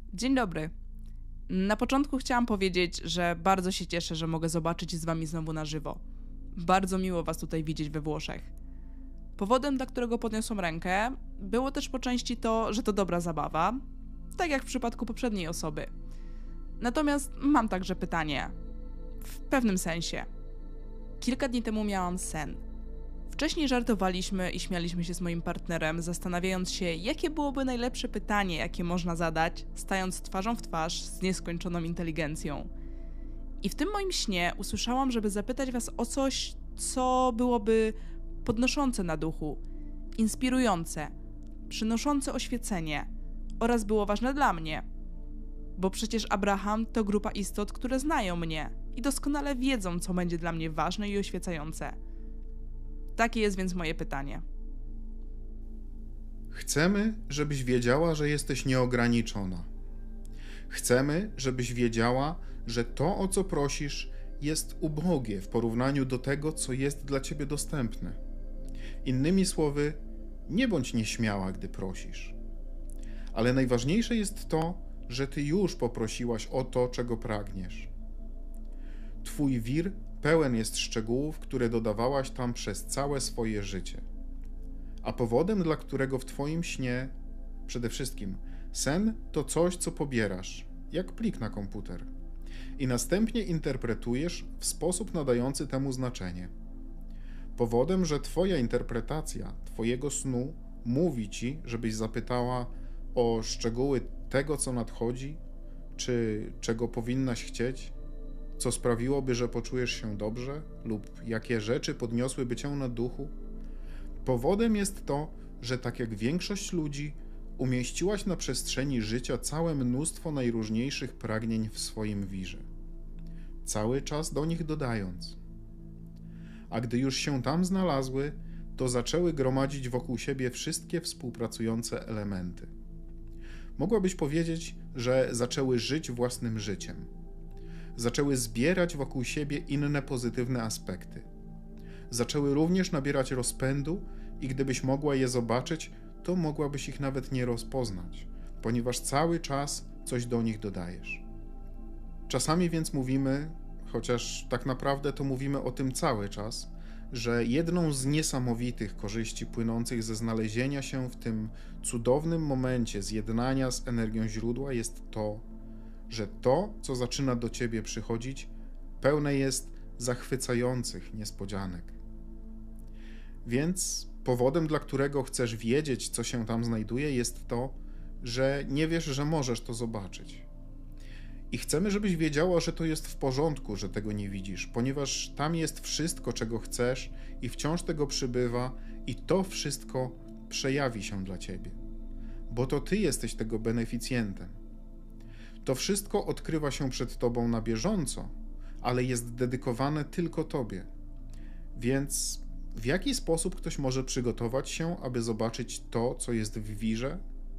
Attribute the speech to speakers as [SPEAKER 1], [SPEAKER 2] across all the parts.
[SPEAKER 1] Dzień dobry. Na początku chciałam powiedzieć, że bardzo się cieszę, że mogę zobaczyć z wami znowu na żywo. Bardzo miło was tutaj widzieć we Włoszech. Powodem, dla którego podniosłam rękę, było też po części to, że to dobra zabawa, tak jak w przypadku poprzedniej osoby. Natomiast mam także pytanie. W pewnym sensie. Kilka dni temu miałam sen. Wcześniej żartowaliśmy i śmialiśmy się z moim partnerem, zastanawiając się, jakie byłoby najlepsze pytanie, jakie można zadać, stając twarzą w twarz z nieskończoną inteligencją. I w tym moim śnie usłyszałam, żeby zapytać was o coś, co byłoby podnoszące na duchu, inspirujące, przynoszące oświecenie oraz było ważne dla mnie. Bo przecież Abraham to grupa istot, które znają mnie i doskonale wiedzą, co będzie dla mnie ważne i oświecające. Takie jest więc moje pytanie.
[SPEAKER 2] Chcemy, żebyś wiedziała, że jesteś nieograniczona. Chcemy, żebyś wiedziała, że to, o co prosisz, jest ubogie w porównaniu do tego, co jest dla ciebie dostępne. Innymi słowy, nie bądź nieśmiała, gdy prosisz. Ale najważniejsze jest to, że ty już poprosiłaś o to, czego pragniesz. Twój wir pełen jest szczegółów, które dodawałaś tam przez całe swoje życie. A powodem, dla którego w twoim śnie, przede wszystkim, sen to coś, co pobierasz, jak plik na komputer, i następnie interpretujesz w sposób nadający temu znaczenie. Powodem, że twoja interpretacja twojego snu mówi ci, żebyś zapytała o szczegóły tego, co nadchodzi, czy czego powinnaś chcieć, co sprawiłoby, że poczujesz się dobrze, lub jakie rzeczy podniosłyby cię na duchu. Powodem jest to, że tak jak większość ludzi, umieściłaś na przestrzeni życia całe mnóstwo najróżniejszych pragnień w swoim wirze, cały czas do nich dodając. A gdy już się tam znalazły, to zaczęły gromadzić wokół siebie wszystkie współpracujące elementy. Mogłabyś powiedzieć, że zaczęły żyć własnym życiem. Zaczęły zbierać wokół siebie inne pozytywne aspekty. Zaczęły również nabierać rozpędu i gdybyś mogła je zobaczyć, to mogłabyś ich nawet nie rozpoznać, ponieważ cały czas coś do nich dodajesz. Czasami więc mówimy, chociaż tak naprawdę to mówimy o tym cały czas, że jedną z niesamowitych korzyści płynących ze znalezienia się w tym cudownym momencie zjednania z energią źródła jest to, że to, co zaczyna do ciebie przychodzić, pełne jest zachwycających niespodzianek. Więc powodem, dla którego chcesz wiedzieć, co się tam znajduje, jest to, że nie wiesz, że możesz to zobaczyć. I chcemy, żebyś wiedziała, że to jest w porządku, że tego nie widzisz, ponieważ tam jest wszystko, czego chcesz i wciąż tego przybywa i to wszystko przejawi się dla ciebie, bo to ty jesteś tego beneficjentem. To wszystko odkrywa się przed tobą na bieżąco, ale jest dedykowane tylko tobie. Więc w jaki sposób ktoś może przygotować się, aby zobaczyć to, co jest w wirze?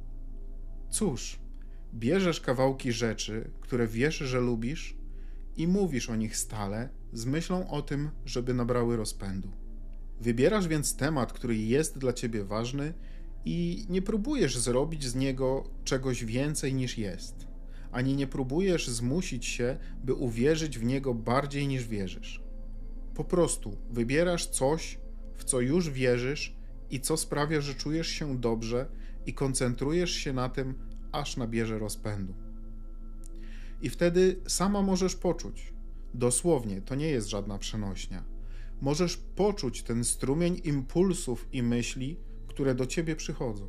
[SPEAKER 2] Cóż, bierzesz kawałki rzeczy, które wiesz, że lubisz i mówisz o nich stale z myślą o tym, żeby nabrały rozpędu. Wybierasz więc temat, który jest dla ciebie ważny i nie próbujesz zrobić z niego czegoś więcej niż jest, ani nie próbujesz zmusić się, by uwierzyć w niego bardziej niż wierzysz. Po prostu wybierasz coś, w co już wierzysz i co sprawia, że czujesz się dobrze i koncentrujesz się na tym, aż nabierze rozpędu. I wtedy sama możesz poczuć, dosłownie, to nie jest żadna przenośnia, możesz poczuć ten strumień impulsów i myśli, które do ciebie przychodzą.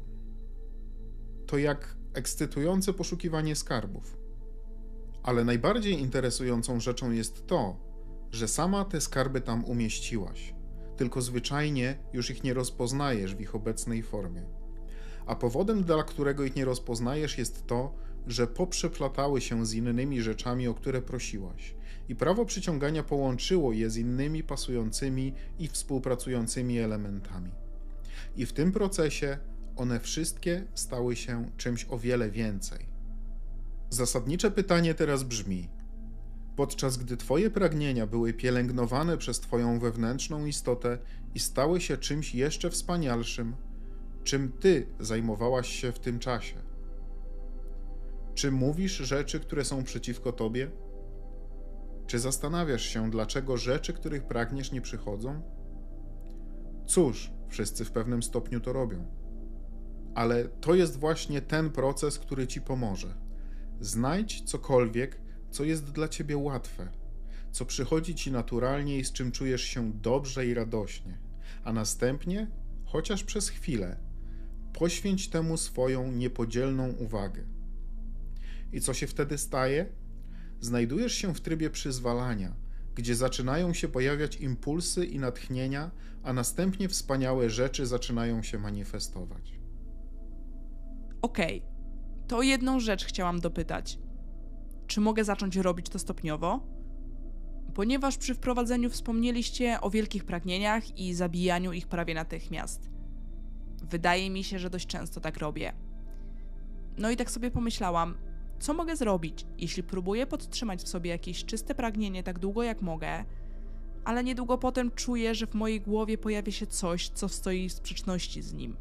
[SPEAKER 2] To jak ekscytujące poszukiwanie skarbów. Ale najbardziej interesującą rzeczą jest to, że sama te skarby tam umieściłaś, tylko zwyczajnie już ich nie rozpoznajesz w ich obecnej formie. A powodem, dla którego ich nie rozpoznajesz, jest to, że poprzeplatały się z innymi rzeczami, o które prosiłaś. I prawo przyciągania połączyło je z innymi pasującymi i współpracującymi elementami. I w tym procesie one wszystkie stały się czymś o wiele więcej. Zasadnicze pytanie teraz brzmi: podczas gdy twoje pragnienia były pielęgnowane przez twoją wewnętrzną istotę i stały się czymś jeszcze wspanialszym, czym ty zajmowałaś się w tym czasie? Czy mówisz rzeczy, które są przeciwko tobie? Czy zastanawiasz się, dlaczego rzeczy, których pragniesz, nie przychodzą? Cóż, wszyscy w pewnym stopniu to robią. Ale to jest właśnie ten proces, który ci pomoże. Znajdź cokolwiek, co jest dla ciebie łatwe, co przychodzi ci naturalnie i z czym czujesz się dobrze i radośnie, a następnie, chociaż przez chwilę, poświęć temu swoją niepodzielną uwagę. I co się wtedy staje? Znajdujesz się w trybie przyzwalania, gdzie zaczynają się pojawiać impulsy i natchnienia, a następnie wspaniałe rzeczy zaczynają się manifestować.
[SPEAKER 1] Okej, to jedną rzecz chciałam dopytać. Czy mogę zacząć robić to stopniowo? Ponieważ przy wprowadzeniu wspomnieliście o wielkich pragnieniach i zabijaniu ich prawie natychmiast. Wydaje mi się, że dość często tak robię. No i tak sobie pomyślałam, co mogę zrobić, jeśli próbuję podtrzymać w sobie jakieś czyste pragnienie tak długo jak mogę, ale niedługo potem czuję, że w mojej głowie pojawia się coś, co stoi w sprzeczności z nim.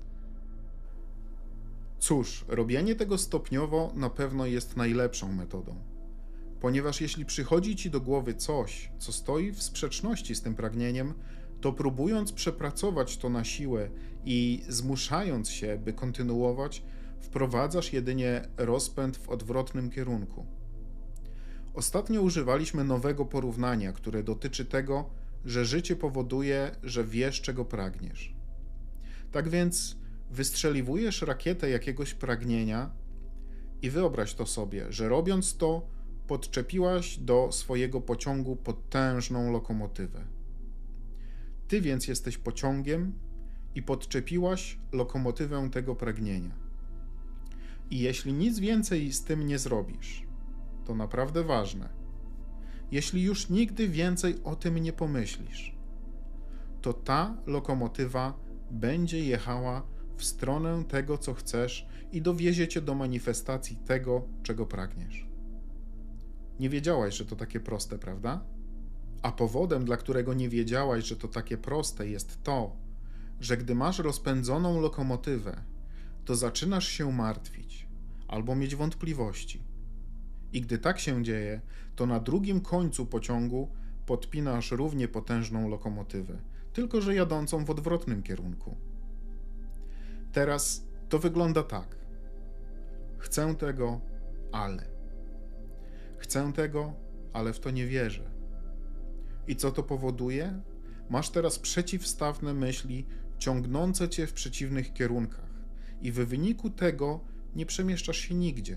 [SPEAKER 2] Cóż, robienie tego stopniowo na pewno jest najlepszą metodą. Ponieważ jeśli przychodzi ci do głowy coś, co stoi w sprzeczności z tym pragnieniem, to próbując przepracować to na siłę i zmuszając się, by kontynuować, wprowadzasz jedynie rozpęd w odwrotnym kierunku. Ostatnio używaliśmy nowego porównania, które dotyczy tego, że życie powoduje, że wiesz, czego pragniesz. Tak więc wystrzeliwujesz rakietę jakiegoś pragnienia i wyobraź to sobie, że robiąc to, podczepiłaś do swojego pociągu potężną lokomotywę. Ty więc jesteś pociągiem i podczepiłaś lokomotywę tego pragnienia. I jeśli nic więcej z tym nie zrobisz, to naprawdę ważne, jeśli już nigdy więcej o tym nie pomyślisz, to ta lokomotywa będzie jechała w stronę tego, co chcesz i dowiezie cię do manifestacji tego, czego pragniesz. Nie wiedziałaś, że to takie proste, prawda? A powodem, dla którego nie wiedziałaś, że to takie proste, jest to, że gdy masz rozpędzoną lokomotywę, to zaczynasz się martwić albo mieć wątpliwości. I gdy tak się dzieje, to na drugim końcu pociągu podpinasz równie potężną lokomotywę, tylko że jadącą w odwrotnym kierunku. Teraz to wygląda tak. Chcę tego, ale. Chcę tego, ale w to nie wierzę. I co to powoduje? Masz teraz przeciwstawne myśli ciągnące cię w przeciwnych kierunkach i w wyniku tego nie przemieszczasz się nigdzie.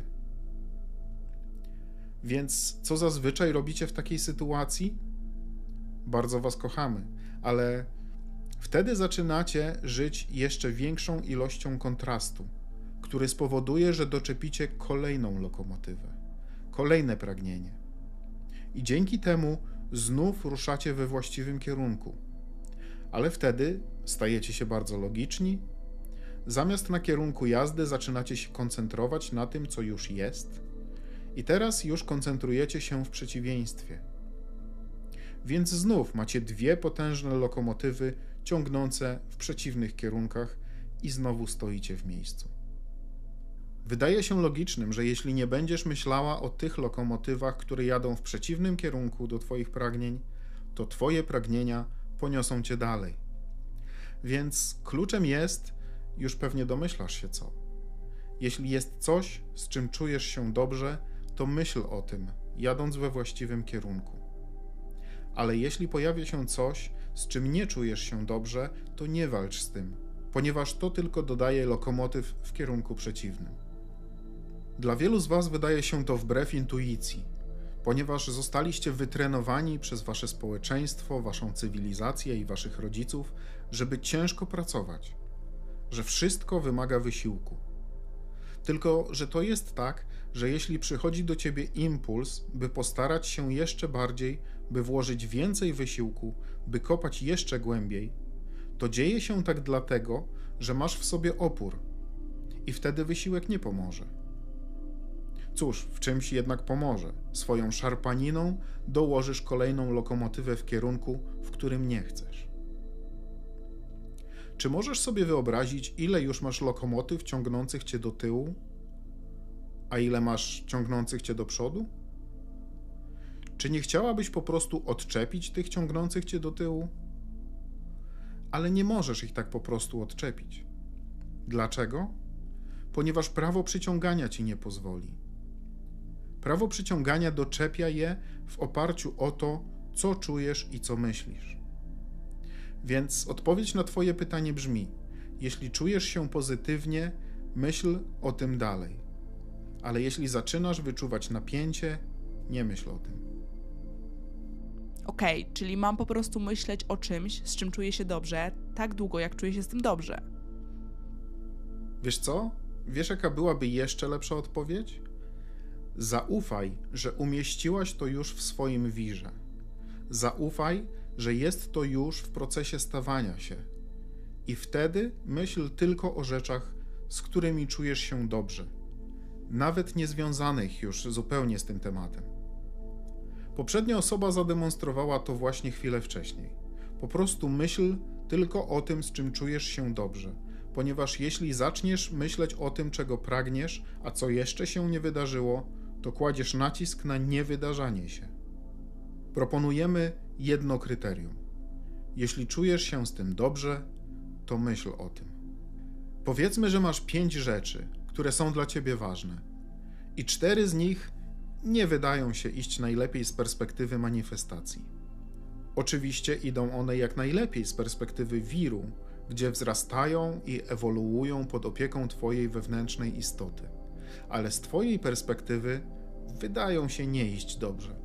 [SPEAKER 2] Więc co zazwyczaj robicie w takiej sytuacji? Bardzo was kochamy, ale wtedy zaczynacie żyć jeszcze większą ilością kontrastu, który spowoduje, że doczepicie kolejną lokomotywę, kolejne pragnienie. I dzięki temu znów ruszacie we właściwym kierunku. Ale wtedy stajecie się bardzo logiczni. Zamiast na kierunku jazdy zaczynacie się koncentrować na tym, co już jest. I teraz już koncentrujecie się w przeciwieństwie. Więc znów macie dwie potężne lokomotywy ciągnące w przeciwnych kierunkach i znowu stoicie w miejscu. Wydaje się logicznym, że jeśli nie będziesz myślała o tych lokomotywach, które jadą w przeciwnym kierunku do twoich pragnień, to twoje pragnienia poniosą cię dalej. Więc kluczem jest, już pewnie domyślasz się co. Jeśli jest coś, z czym czujesz się dobrze, to myśl o tym, jadąc we właściwym kierunku. Ale jeśli pojawia się coś, z czym nie czujesz się dobrze, to nie walcz z tym, ponieważ to tylko dodaje lokomotyw w kierunku przeciwnym. Dla wielu z was wydaje się to wbrew intuicji, ponieważ zostaliście wytrenowani przez wasze społeczeństwo, waszą cywilizację i waszych rodziców, żeby ciężko pracować, że wszystko wymaga wysiłku. Tylko że to jest tak, że jeśli przychodzi do ciebie impuls, by postarać się jeszcze bardziej, by włożyć więcej wysiłku, by kopać jeszcze głębiej, to dzieje się tak dlatego, że masz w sobie opór i wtedy wysiłek nie pomoże. Cóż, w czymś jednak pomoże. Swoją szarpaniną dołożysz kolejną lokomotywę w kierunku, w którym nie chcesz. Czy możesz sobie wyobrazić, ile już masz lokomotyw ciągnących cię do tyłu? A ile masz ciągnących cię do przodu? Czy nie chciałabyś po prostu odczepić tych ciągnących cię do tyłu? Ale nie możesz ich tak po prostu odczepić. Dlaczego? Ponieważ prawo przyciągania ci nie pozwoli. Prawo przyciągania doczepia je w oparciu o to, co czujesz i co myślisz. Więc odpowiedź na twoje pytanie brzmi: jeśli czujesz się pozytywnie, myśl o tym dalej. Ale jeśli zaczynasz wyczuwać napięcie, nie myśl o tym.
[SPEAKER 1] Okej, czyli mam po prostu myśleć o czymś, z czym czuję się dobrze, tak długo, jak czuję się z tym dobrze.
[SPEAKER 2] Wiesz co? Wiesz, jaka byłaby jeszcze lepsza odpowiedź? Zaufaj, że umieściłaś to już w swoim wirze. Zaufaj, że jest to już w procesie stawania się. I wtedy myśl tylko o rzeczach, z którymi czujesz się dobrze, nawet niezwiązanych już zupełnie z tym tematem. Poprzednia osoba zademonstrowała to właśnie chwilę wcześniej. Po prostu myśl tylko o tym, z czym czujesz się dobrze, ponieważ jeśli zaczniesz myśleć o tym, czego pragniesz, a co jeszcze się nie wydarzyło, to kładziesz nacisk na niewydarzanie się. Proponujemy jedno kryterium. Jeśli czujesz się z tym dobrze, to myśl o tym. Powiedzmy, że masz 5 rzeczy, które są dla ciebie ważne i 4 z nich nie wydają się iść najlepiej z perspektywy manifestacji. Oczywiście idą one jak najlepiej z perspektywy wiru, gdzie wzrastają i ewoluują pod opieką twojej wewnętrznej istoty, ale z twojej perspektywy wydają się nie iść dobrze.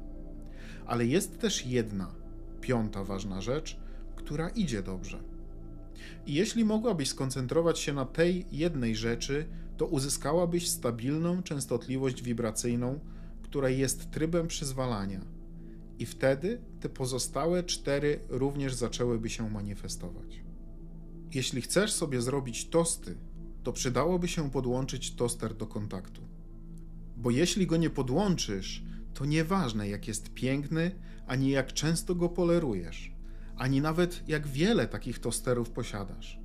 [SPEAKER 2] Ale jest też jedna, 5. ważna rzecz, która idzie dobrze. I jeśli mogłabyś skoncentrować się na tej jednej rzeczy, to uzyskałabyś stabilną częstotliwość wibracyjną, która jest trybem przyzwalania. I wtedy te pozostałe 4 również zaczęłyby się manifestować. Jeśli chcesz sobie zrobić tosty, to przydałoby się podłączyć toster do kontaktu. Bo jeśli go nie podłączysz, to nieważne jak jest piękny, ani jak często go polerujesz, ani nawet jak wiele takich tosterów posiadasz.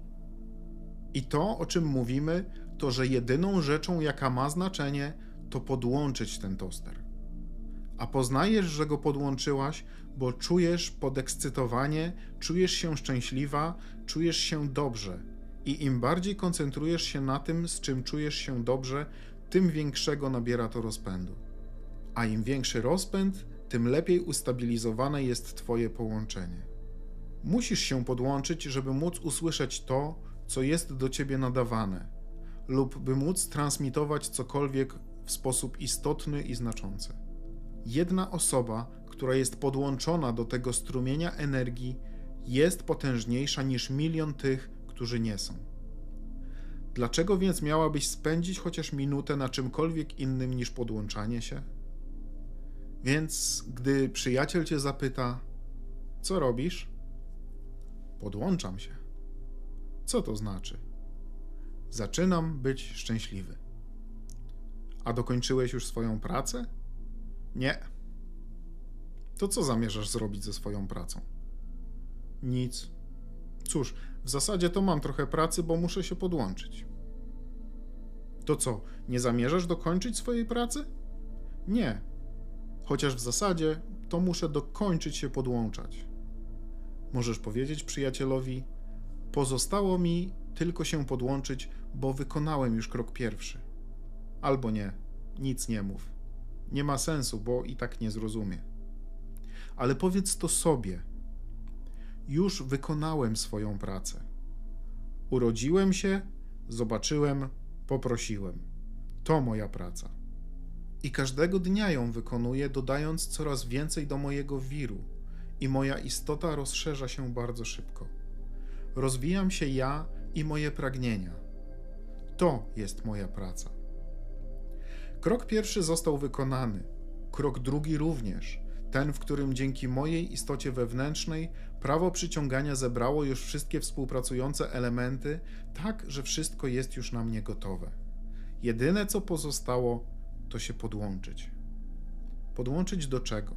[SPEAKER 2] I to, o czym mówimy, to, że jedyną rzeczą, jaka ma znaczenie, to podłączyć ten toster. A poznajesz, że go podłączyłaś, bo czujesz podekscytowanie, czujesz się szczęśliwa, czujesz się dobrze. I im bardziej koncentrujesz się na tym, z czym czujesz się dobrze, tym większego nabiera to rozpędu. A im większy rozpęd, tym lepiej ustabilizowane jest twoje połączenie. Musisz się podłączyć, żeby móc usłyszeć to, co jest do ciebie nadawane, lub by móc transmitować cokolwiek w sposób istotny i znaczący. Jedna osoba, która jest podłączona do tego strumienia energii, jest potężniejsza niż 1 000 000 tych, którzy nie są. Dlaczego więc miałabyś spędzić chociaż minutę na czymkolwiek innym niż podłączanie się? Więc gdy przyjaciel cię zapyta, co robisz? Podłączam się. Co to znaczy? Zaczynam być szczęśliwy. A dokończyłeś już swoją pracę? Nie. To co zamierzasz zrobić ze swoją pracą? Nic. Cóż, w zasadzie to mam trochę pracy, bo muszę się podłączyć. To co, nie zamierzasz dokończyć swojej pracy? Nie. Chociaż w zasadzie to muszę dokończyć się podłączać. Możesz powiedzieć przyjacielowi, pozostało mi tylko się podłączyć, bo wykonałem już krok pierwszy. Albo nie, nic nie mów. Nie ma sensu, bo i tak nie zrozumie. Ale powiedz to sobie. Już wykonałem swoją pracę. Urodziłem się, zobaczyłem, poprosiłem. To moja praca. I każdego dnia ją wykonuję, dodając coraz więcej do mojego wiru. I moja istota rozszerza się bardzo szybko. Rozwijam się ja i moje pragnienia. To jest moja praca. Krok pierwszy został wykonany. Krok drugi również. Ten, w którym dzięki mojej istocie wewnętrznej prawo przyciągania zebrało już wszystkie współpracujące elementy, tak, że wszystko jest już na mnie gotowe. Jedyne, co pozostało, to się podłączyć. Podłączyć do czego?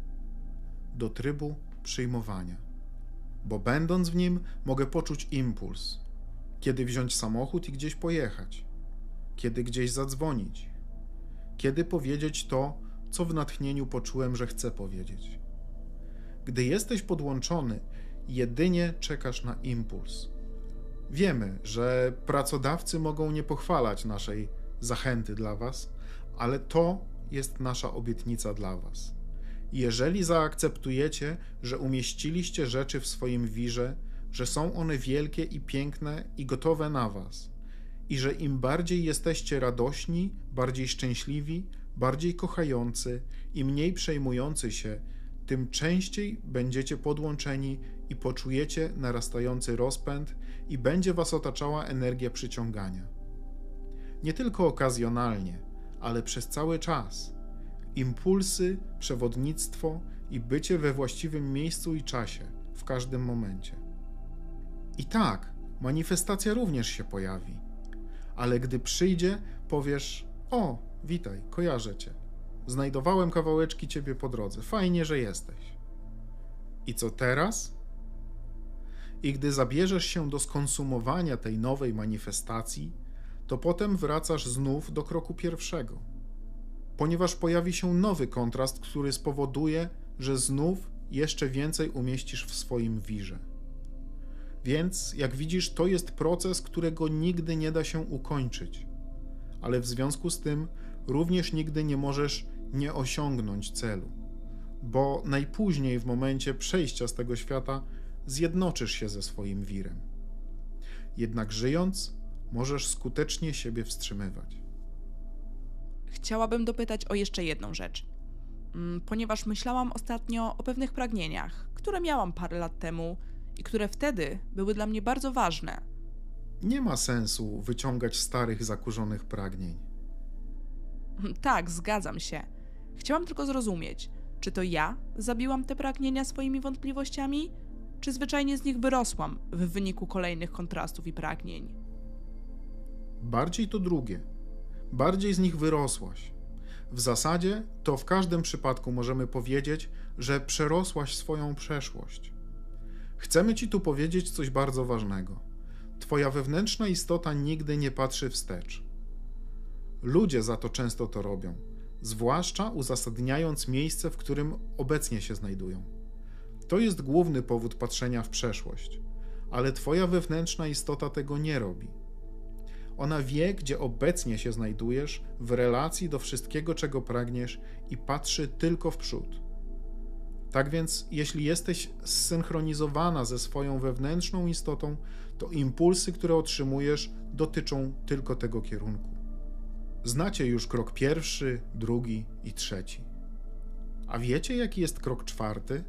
[SPEAKER 2] Do trybu przyjmowania. Bo będąc w nim, mogę poczuć impuls. Kiedy wziąć samochód i gdzieś pojechać. Kiedy gdzieś zadzwonić. kiedy powiedzieć to, co w natchnieniu poczułem, że chcę powiedzieć. Gdy jesteś podłączony, jedynie czekasz na impuls. Wiemy, że pracodawcy mogą nie pochwalać naszej zachęty dla was, ale to jest nasza obietnica dla was. Jeżeli zaakceptujecie, że umieściliście rzeczy w swoim wirze, że są one wielkie i piękne i gotowe na was, i że im bardziej jesteście radośni, bardziej szczęśliwi, bardziej kochający i mniej przejmujący się, tym częściej będziecie podłączeni i poczujecie narastający rozpęd i będzie was otaczała energia przyciągania. Nie tylko okazjonalnie, ale przez cały czas. Impulsy, przewodnictwo i bycie we właściwym miejscu i czasie, w każdym momencie. I tak, manifestacja również się pojawi. Ale gdy przyjdzie, powiesz: o, witaj, kojarzę cię. Znajdowałem kawałeczki ciebie po drodze. Fajnie, że jesteś. I co teraz? I gdy zabierzesz się do skonsumowania tej nowej manifestacji, to potem wracasz znów do kroku pierwszego. Ponieważ pojawi się nowy kontrast, który spowoduje, że znów jeszcze więcej umieścisz w swoim wirze. Więc, jak widzisz, to jest proces, którego nigdy nie da się ukończyć. Ale w związku z tym również nigdy nie możesz nie osiągnąć celu, bo najpóźniej w momencie przejścia z tego świata zjednoczysz się ze swoim wirem. Jednak żyjąc, możesz skutecznie siebie wstrzymywać.
[SPEAKER 1] Chciałabym dopytać o jeszcze jedną rzecz, ponieważ myślałam ostatnio o pewnych pragnieniach, które miałam parę lat temu i które wtedy były dla mnie bardzo ważne.
[SPEAKER 2] Nie ma sensu wyciągać starych, zakurzonych pragnień.
[SPEAKER 1] Tak, zgadzam się. Chciałam tylko zrozumieć, czy to ja zabiłam te pragnienia swoimi wątpliwościami, czy zwyczajnie z nich wyrosłam w wyniku kolejnych kontrastów i pragnień.
[SPEAKER 2] Bardziej to drugie. Bardziej z nich wyrosłaś. W zasadzie to w każdym przypadku możemy powiedzieć, że przerosłaś swoją przeszłość. Chcemy ci tu powiedzieć coś bardzo ważnego. Twoja wewnętrzna istota nigdy nie patrzy wstecz. Ludzie za to często to robią, zwłaszcza uzasadniając miejsce, w którym obecnie się znajdują. To jest główny powód patrzenia w przeszłość, ale twoja wewnętrzna istota tego nie robi. Ona wie, gdzie obecnie się znajdujesz w relacji do wszystkiego, czego pragniesz i patrzy tylko w przód. Tak więc, jeśli jesteś zsynchronizowana ze swoją wewnętrzną istotą, to impulsy, które otrzymujesz, dotyczą tylko tego kierunku. Znacie już krok pierwszy, drugi i trzeci. A wiecie, jaki jest krok czwarty?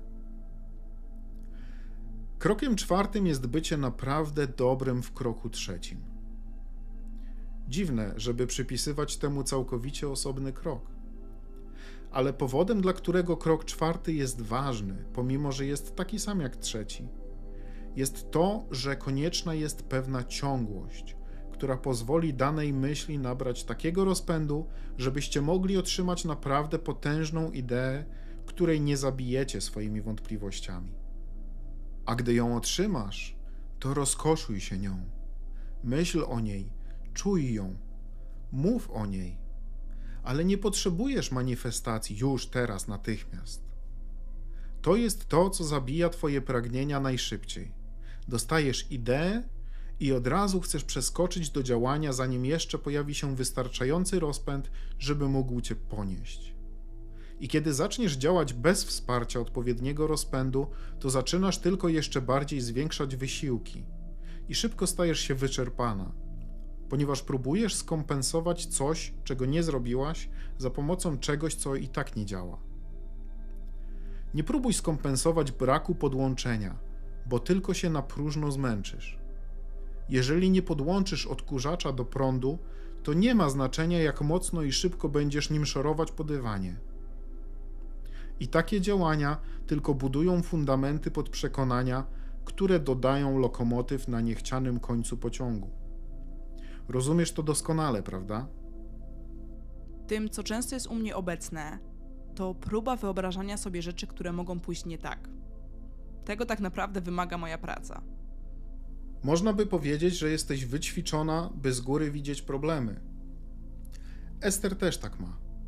[SPEAKER 2] Krokiem czwartym jest bycie naprawdę dobrym w kroku trzecim. Dziwne, żeby przypisywać temu całkowicie osobny krok. Ale powodem, dla którego krok czwarty jest ważny, pomimo że jest taki sam jak trzeci, jest to, że konieczna jest pewna ciągłość, która pozwoli danej myśli nabrać takiego rozpędu, żebyście mogli otrzymać naprawdę potężną ideę, której nie zabijecie swoimi wątpliwościami. A gdy ją otrzymasz, to rozkoszuj się nią. Myśl o niej, czuj ją, mów o niej. Ale nie potrzebujesz manifestacji już, teraz, natychmiast. To jest to, co zabija twoje pragnienia najszybciej. Dostajesz ideę i od razu chcesz przeskoczyć do działania, zanim jeszcze pojawi się wystarczający rozpęd, żeby mógł cię ponieść. I kiedy zaczniesz działać bez wsparcia odpowiedniego rozpędu, to zaczynasz tylko jeszcze bardziej zwiększać wysiłki i szybko stajesz się wyczerpana, ponieważ próbujesz skompensować coś, czego nie zrobiłaś, za pomocą czegoś, co i tak nie działa. Nie próbuj skompensować braku podłączenia, bo tylko się na próżno zmęczysz. Jeżeli nie podłączysz odkurzacza do prądu, to nie ma znaczenia, jak mocno i szybko będziesz nim szorować po dywanie. I takie działania tylko budują fundamenty pod przekonania, które dodają lokomotyw na niechcianym końcu pociągu. Rozumiesz to doskonale, prawda?
[SPEAKER 1] Tym, co często jest u mnie obecne, to próba wyobrażania sobie rzeczy, które mogą pójść nie tak. Tego tak naprawdę wymaga moja praca.
[SPEAKER 2] Można by powiedzieć, że jesteś wyćwiczona, by z góry widzieć problemy. Ester też tak ma.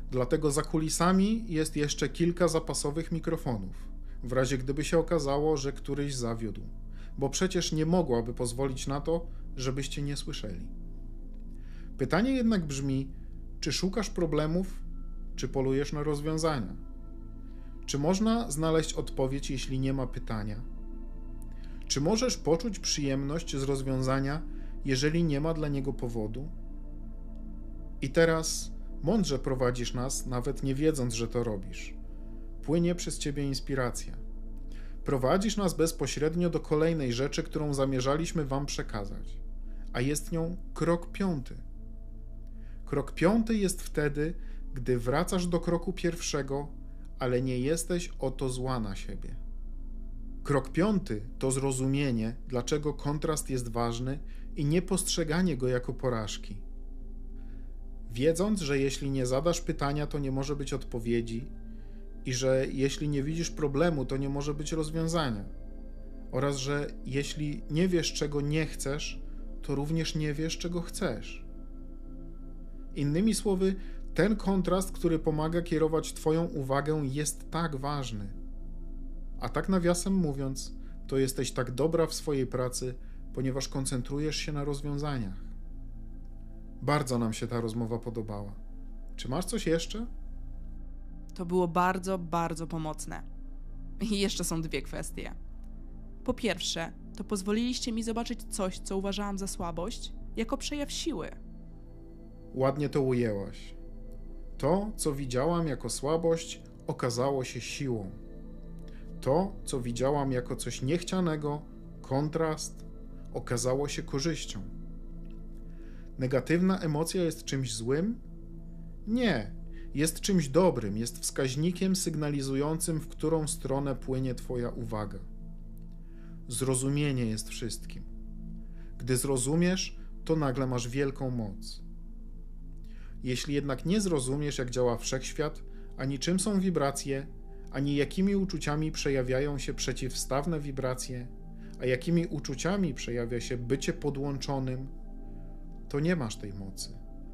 [SPEAKER 2] Dlatego za kulisami jest jeszcze kilka zapasowych mikrofonów, w razie gdyby się okazało, że któryś zawiódł, bo przecież nie mogłaby pozwolić na to, żebyście nie słyszeli. Pytanie jednak brzmi, czy szukasz problemów, czy polujesz na rozwiązania? Czy można znaleźć odpowiedź, jeśli nie ma pytania? Czy możesz poczuć przyjemność z rozwiązania, jeżeli nie ma dla niego powodu? I teraz mądrze prowadzisz nas, nawet nie wiedząc, że to robisz. Płynie przez ciebie inspiracja. Prowadzisz nas bezpośrednio do kolejnej rzeczy, którą zamierzaliśmy wam przekazać, a jest nią krok 5. Krok 5 jest wtedy, gdy wracasz do kroku 1, ale nie jesteś o to zła na siebie. Krok 5 to zrozumienie, dlaczego kontrast jest ważny i nie postrzeganie go jako porażki. Wiedząc, że jeśli nie zadasz pytania, to nie może być odpowiedzi i że jeśli nie widzisz problemu, to nie może być rozwiązania oraz że jeśli nie wiesz, czego nie chcesz, to również nie wiesz, czego chcesz. Innymi słowy, ten kontrast, który pomaga kierować twoją uwagę, jest tak ważny. A tak nawiasem mówiąc, to jesteś tak dobra w swojej pracy, ponieważ koncentrujesz się na rozwiązaniach. Bardzo nam się ta rozmowa podobała. Czy masz coś jeszcze?
[SPEAKER 1] To było bardzo, bardzo pomocne. I jeszcze są 2 kwestie. Po pierwsze, to pozwoliliście mi zobaczyć coś, co uważałam za słabość, jako przejaw siły.
[SPEAKER 2] Ładnie to ujęłaś. To, co widziałam jako słabość, okazało się siłą. To, co widziałam jako coś niechcianego, kontrast, okazało się korzyścią. Negatywna emocja jest czymś złym? Nie, jest czymś dobrym, jest wskaźnikiem sygnalizującym, w którą stronę płynie twoja uwaga. Zrozumienie jest wszystkim. Gdy zrozumiesz, to nagle masz wielką moc. Jeśli jednak nie zrozumiesz, jak działa wszechświat, ani czym są wibracje, ani jakimi uczuciami przejawiają się przeciwstawne wibracje, a jakimi uczuciami przejawia się bycie podłączonym, to nie masz tej mocy.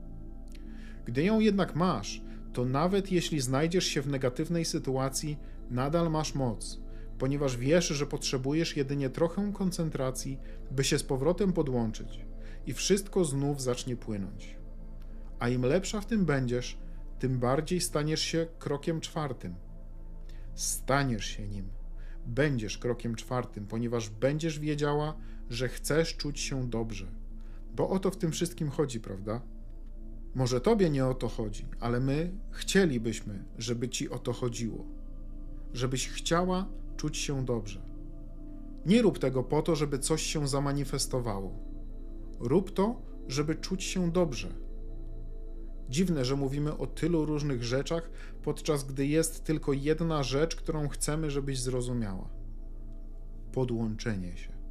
[SPEAKER 2] Gdy ją jednak masz, to nawet jeśli znajdziesz się w negatywnej sytuacji, nadal masz moc, ponieważ wiesz, że potrzebujesz jedynie trochę koncentracji, by się z powrotem podłączyć i wszystko znów zacznie płynąć. A im lepsza w tym będziesz, tym bardziej staniesz się krokiem 4. Staniesz się nim. Będziesz krokiem 4, ponieważ będziesz wiedziała, że chcesz czuć się dobrze. Bo o to w tym wszystkim chodzi, prawda? Może tobie nie o to chodzi, ale my chcielibyśmy, żeby ci o to chodziło. Żebyś chciała czuć się dobrze. Nie rób tego po to, żeby coś się zamanifestowało. Rób to, żeby czuć się dobrze. Dziwne, że mówimy o tylu różnych rzeczach, podczas gdy jest tylko jedna rzecz, którą chcemy, żebyś zrozumiała. Podłączenie się.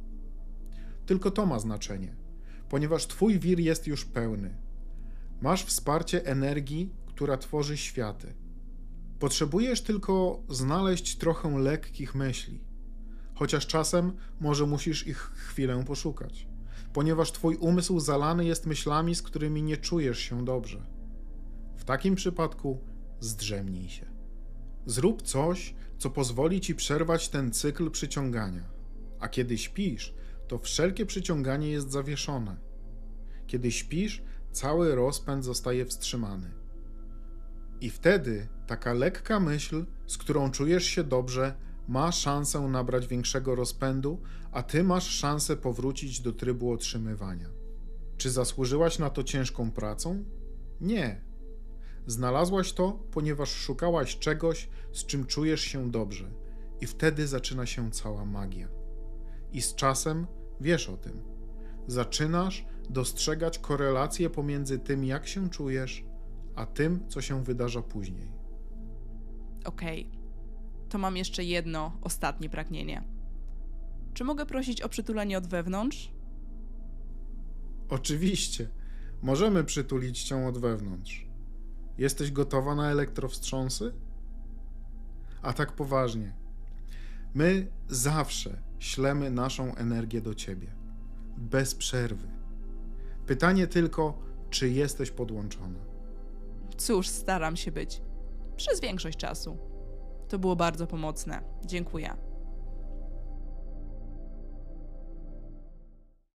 [SPEAKER 2] Tylko to ma znaczenie, ponieważ twój wir jest już pełny. Masz wsparcie energii, która tworzy światy. Potrzebujesz tylko znaleźć trochę lekkich myśli, chociaż czasem może musisz ich chwilę poszukać, ponieważ twój umysł zalany jest myślami, z którymi nie czujesz się dobrze. W takim przypadku zdrzemnij się. Zrób coś, co pozwoli ci przerwać ten cykl przyciągania, a kiedy śpisz, to wszelkie przyciąganie jest zawieszone. Kiedy śpisz, cały rozpęd zostaje wstrzymany. I wtedy taka lekka myśl, z którą czujesz się dobrze, ma szansę nabrać większego rozpędu, a ty masz szansę powrócić do trybu otrzymywania. Czy zasłużyłaś na to ciężką pracą? Nie. Znalazłaś to, ponieważ szukałaś czegoś, z czym czujesz się dobrze. I wtedy zaczyna się cała magia. I z czasem wiesz o tym. Zaczynasz dostrzegać korelację pomiędzy tym, jak się czujesz, a tym, co się wydarza później.
[SPEAKER 1] Okej. To mam jeszcze jedno, ostatnie pragnienie. Czy mogę prosić o przytulenie od wewnątrz?
[SPEAKER 2] Oczywiście. Możemy przytulić cię od wewnątrz. Jesteś gotowa na elektrowstrząsy? A tak poważnie. My zawsze ślemy naszą energię do ciebie. Bez przerwy. Pytanie tylko, czy jesteś podłączona.
[SPEAKER 1] Cóż, staram się być. Przez większość czasu. To było bardzo pomocne. Dziękuję.